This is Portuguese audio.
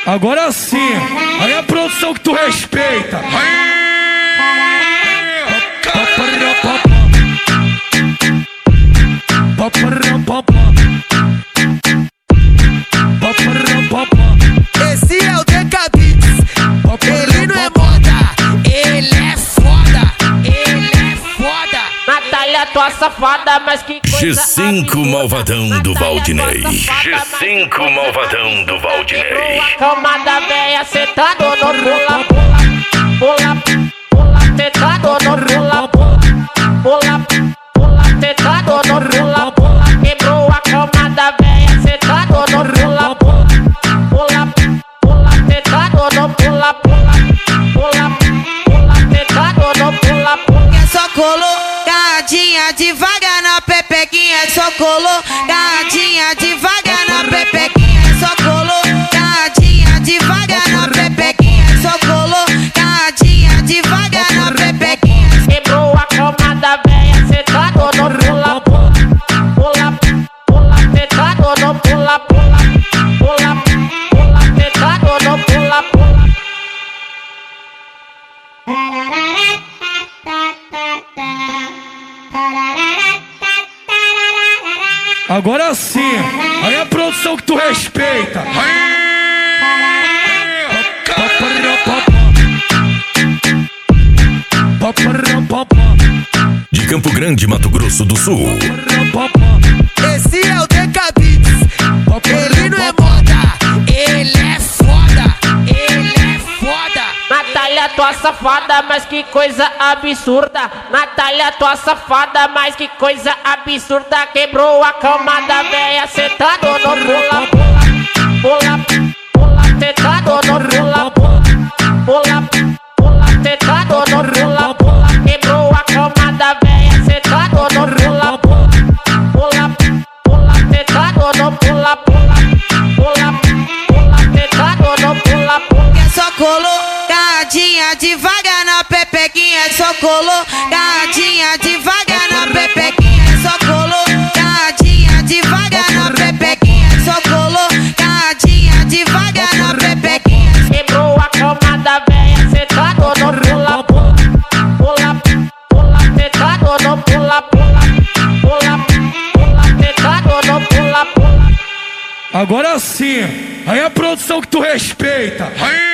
Agora sim, aí a produção que tu respeita. Esse é o DK Beats. Ele não é moda, ele é foda, ele é foda. Natália, tua safada, mas que coisa G5 Malvadão do Valdinei. G5 Malvadão do Valdinei. Cama da véia, sentado no pula, pula, pula, sentado no pula, pula, pula, sentado no pula, pula. Quebrou a cama da véia, sentado no pula, pula, pula, sentado no pula, pula, pula, sentado no pula, pula. É só colocadinha devagar na pepequinha, é só colocadinha devagar na pepequinha, é só colocadinha devagar na pepequinha, é só colocadinha devagar na pepequinha. Quebrou a cama da véia, sentado no pula, pula, pula, sentado no pula, pula, pula, sentado no pula, pula. Agora sim, aí a produção que tu respeita. De Campo Grande, Mato Grosso do Sul. Esse é o DK Beats. Ele não é moda, ele é foda, ele é foda. Natália, tua safada, mas que coisa absurda. Natália, tua safada, mas que coisa absurda. Quebrou a cama da véia, sentado no pula, pula, pula, sentado no pula, pula, pula, sentado no pula, pula. Quebrou a cama da véia, sentado no pula, pula, pula, sentado no pula, pula, pula, pula, sentado no pula, pula. É só colocadinha devagar na pepequinha, é só colocadinha devagar na pepequinha, é só colocadinha devagar na pepequinha, é só colocadinha devagar na pepequinha. Quebrou a cama da véia, sentado no pula, pula, pula, sentado no pula, pula, pula, sentado no pula, pula. Agora sim, aí a produção que tu respeita.